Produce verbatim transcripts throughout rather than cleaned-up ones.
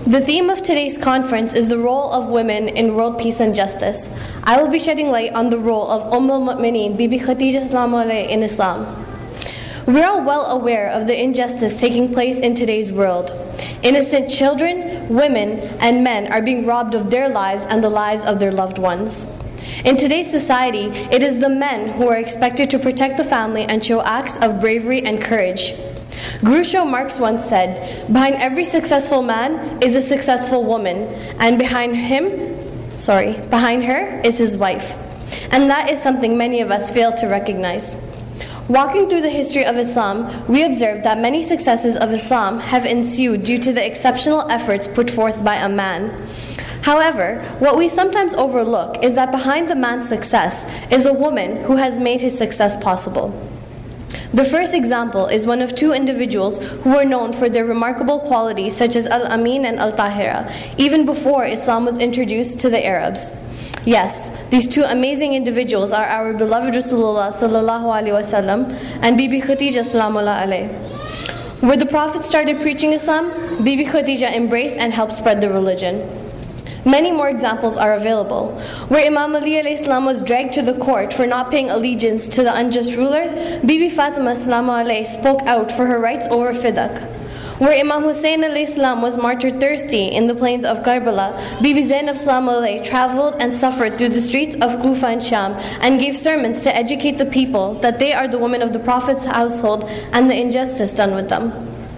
The theme of today's conference is the role of women in world peace and justice. I will be shedding light on the role of Umm al-Mu'mineen, Bibi Khadija Salamu alayha, in Islam. We are well aware of the injustice taking place in today's world. Innocent children, women, and men are being robbed of their lives and the lives of their loved ones. In today's society, it is the men who are expected to protect the family and show acts of bravery and courage. Groucho Marx once said, "Behind every successful man is a successful woman, and behind him, sorry, behind her is his wife." And that is something many of us fail to recognize. Walking through the history of Islam, we observe that many successes of Islam have ensued due to the exceptional efforts put forth by a man. However, what we sometimes overlook is that behind the man's success is a woman who has made his success possible. The first example is one of two individuals who were known for their remarkable qualities, such as Al-Amin and Al-Tahira, even before Islam was introduced to the Arabs. Yes, these two amazing individuals are our beloved Rasulullah sallallahu alaihi wasallam and Bibi Khadija salamullah alayh. Where the Prophet started preaching Islam, Bibi Khadija embraced and helped spread the religion. Many more examples are available. Where Imam Ali alayhi salam was dragged to the court for not paying allegiance to the unjust ruler, Bibi Fatima salamu alayhi spoke out for her rights over Fidak. Where Imam Hussein alayhi salam was martyred thirsty in the plains of Karbala, Bibi Zainab salamu alayhi traveled and suffered through the streets of Kufa and Sham and gave sermons to educate the people that they are the women of the Prophet's household and the injustice done with them.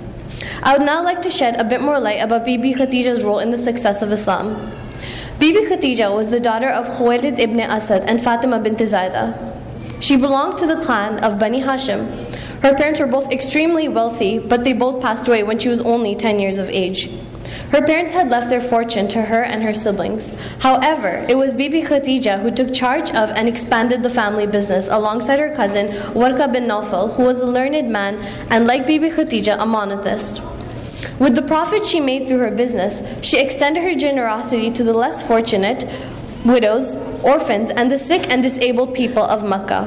I would now like to shed a bit more light about Bibi Khadija's role in the success of Islam. Bibi Khadija was the daughter of Khuwailid ibn Asad and Fatima bint Zaidah. She belonged to the clan of Bani Hashim. Her parents were both extremely wealthy, but they both passed away when she was only ten years of age. Her parents had left their fortune to her and her siblings. However, it was Bibi Khadija who took charge of and expanded the family business alongside her cousin Warqa bin Nawfal, who was a learned man and, like Bibi Khadija, a monotheist. With the profit she made through her business, she extended her generosity to the less fortunate, widows, orphans, and the sick and disabled people of Makkah.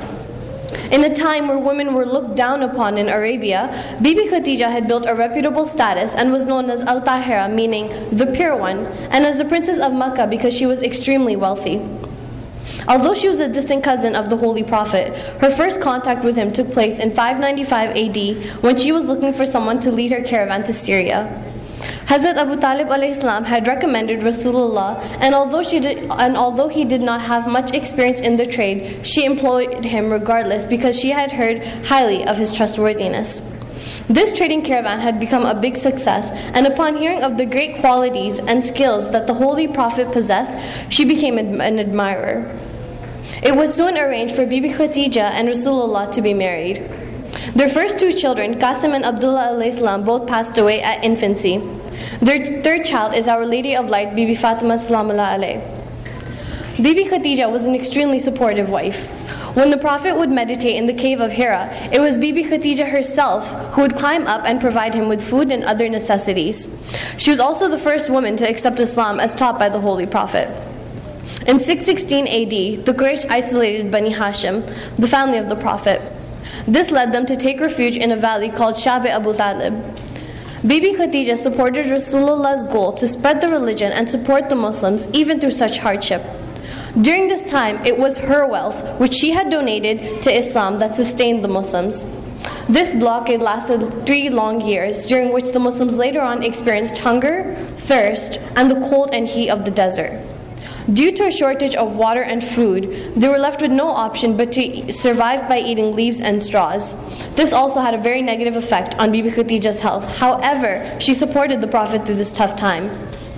In a time where women were looked down upon in Arabia, Bibi Khadija had built a reputable status and was known as Al-Tahira, meaning the pure one, and as the princess of Makkah because she was extremely wealthy. Although she was a distant cousin of the Holy Prophet, her first contact with him took place in five ninety-five A D when she was looking for someone to lead her caravan to Syria. Hazrat Abu Talib alayhi salam had recommended Rasulullah, and although she did, and although he did not have much experience in the trade, she employed him regardless because she had heard highly of his trustworthiness. This trading caravan had become a big success, and upon hearing of the great qualities and skills that the Holy Prophet possessed, she became an admirer. It was soon arranged for Bibi Khadija and Rasulullah to be married. Their first two children, Qasim and Abdullah alayhi salam, both passed away at infancy. Their third child is Our Lady of Light, Bibi Fatima salamullah alayh. Bibi Khadija was an extremely supportive wife. When the Prophet would meditate in the cave of Hira, it was Bibi Khadija herself who would climb up and provide him with food and other necessities. She was also the first woman to accept Islam as taught by the Holy Prophet. In six sixteen A D, the Quraysh isolated Bani Hashim, the family of the Prophet. This led them to take refuge in a valley called Shabi Abu Talib. Bibi Khadija supported Rasulullah's goal to spread the religion and support the Muslims even through such hardship. During this time, it was her wealth, which she had donated to Islam, that sustained the Muslims. This blockade lasted three long years, during which the Muslims later on experienced hunger, thirst, and the cold and heat of the desert. Due to a shortage of water and food, they were left with no option but to survive by eating leaves and straws. This also had a very negative effect on Bibi Khadija's health. However, she supported the Prophet through this tough time.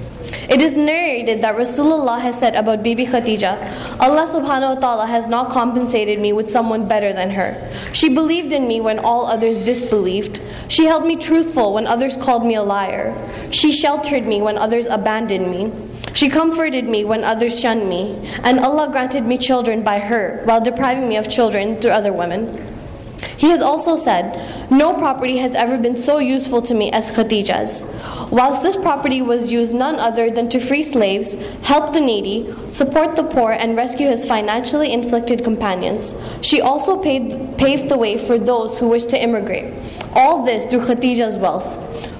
It is narrated that Rasulullah has said about Bibi Khadija, Allah subhanahu wa ta'ala has not compensated me with someone better than her. She believed in me when all others disbelieved. She held me truthful when others called me a liar. She sheltered me when others abandoned me. She comforted me when others shunned me, and Allah granted me children by her, while depriving me of children through other women. He has also said, "No property has ever been so useful to me as Khadija's. Whilst this property was used none other than to free slaves, help the needy, support the poor, and rescue his financially inflicted companions. She also paid, paved the way for those who wished to immigrate. All this through Khadija's wealth.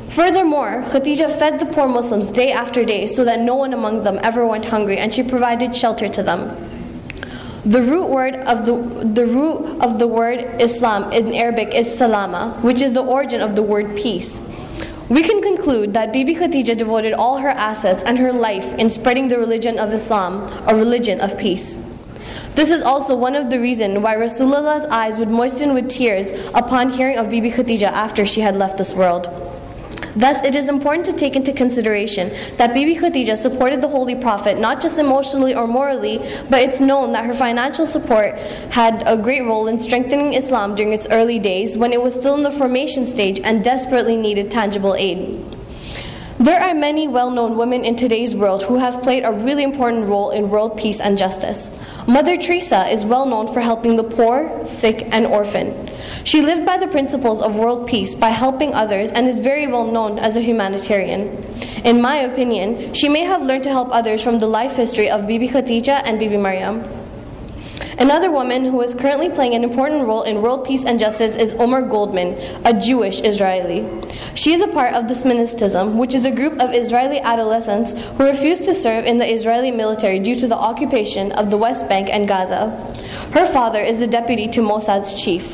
Furthermore, Khadija fed the poor Muslims day after day so that no one among them ever went hungry, and she provided shelter to them. The root word of the the root of the word Islam in Arabic is salama, which is the origin of the word peace. We can conclude that Bibi Khadija devoted all her assets and her life in spreading the religion of Islam, a religion of peace. This is also one of the reasons why Rasulullah's eyes would moisten with tears upon hearing of Bibi Khadija after she had left this world. Thus, it is important to take into consideration that Bibi Khadija supported the Holy Prophet not just emotionally or morally, but it's known that her financial support had a great role in strengthening Islam during its early days when it was still in the formation stage and desperately needed tangible aid. There are many well-known women in today's world who have played a really important role in world peace and justice. Mother Teresa is well known for helping the poor, sick, and orphan. She lived by the principles of world peace by helping others and is very well known as a humanitarian. In my opinion, she may have learned to help others from the life history of Bibi Khadija and Bibi Maryam. Another woman who is currently playing an important role in world peace and justice is Omar Goldman, a Jewish Israeli. She is a part of the Sministism, which is a group of Israeli adolescents who refuse to serve in the Israeli military due to the occupation of the West Bank and Gaza. Her father is the deputy to Mossad's chief.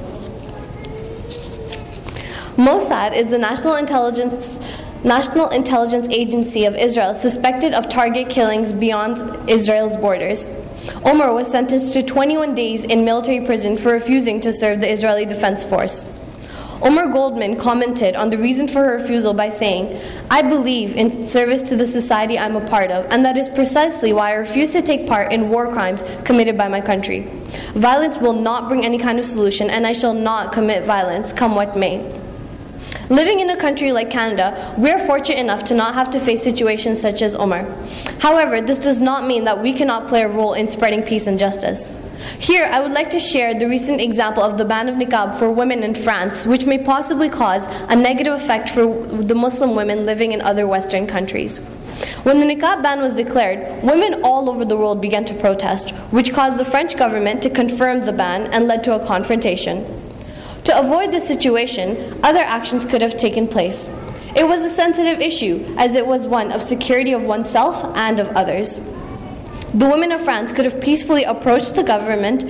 Mossad is the national intelligence National Intelligence Agency of Israel suspected of target killings beyond Israel's borders. Omar was sentenced to twenty-one days in military prison for refusing to serve the Israeli Defense Force. Omar Goldman commented on the reason for her refusal by saying, "I believe in service to the society I'm a part of, and that is precisely why I refuse to take part in war crimes committed by my country. Violence will not bring any kind of solution, and I shall not commit violence, come what may." Living in a country like Canada, we are fortunate enough to not have to face situations such as Omar. However, this does not mean that we cannot play a role in spreading peace and justice. Here, I would like to share the recent example of the ban of niqab for women in France, which may possibly cause a negative effect for the Muslim women living in other Western countries. When the niqab ban was declared, women all over the world began to protest, which caused the French government to confirm the ban and led to a confrontation. To avoid this situation, other actions could have taken place. It was a sensitive issue, as it was one of security of oneself and of others. The women of France could have peacefully approached the government.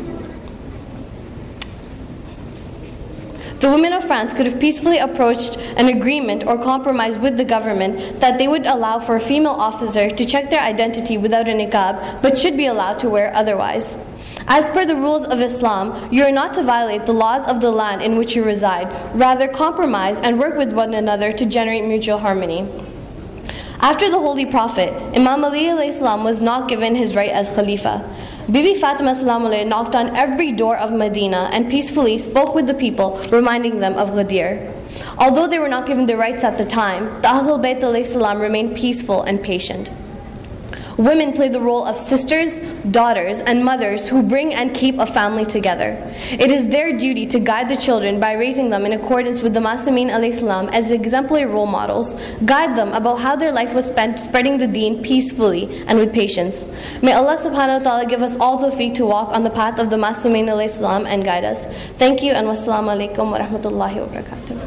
The women of France could have peacefully approached an agreement or compromise with the government that they would allow for a female officer to check their identity without a niqab, but should be allowed to wear otherwise. As per the rules of Islam, you are not to violate the laws of the land in which you reside, rather compromise and work with one another to generate mutual harmony. After the Holy Prophet, Imam Ali alayhi salam was not given his right as Khalifa. Bibi Fatima salam alayhi knocked on every door of Medina and peacefully spoke with the people, reminding them of Ghadir. Although they were not given their rights at the time, the Ahlul Bayt alayhi salam remained peaceful and patient. Women play the role of sisters, daughters, and mothers who bring and keep a family together. It is their duty to guide the children by raising them in accordance with the Masumin alayhi salam as exemplary role models, guide them about how their life was spent spreading the deen peacefully and with patience. May Allah subhanahu wa ta'ala give us all tawfiq to walk on the path of the Masumin alayhi salam and guide us. Thank you, and wassalamu alaikum wa rahmatullahi wa barakatuh.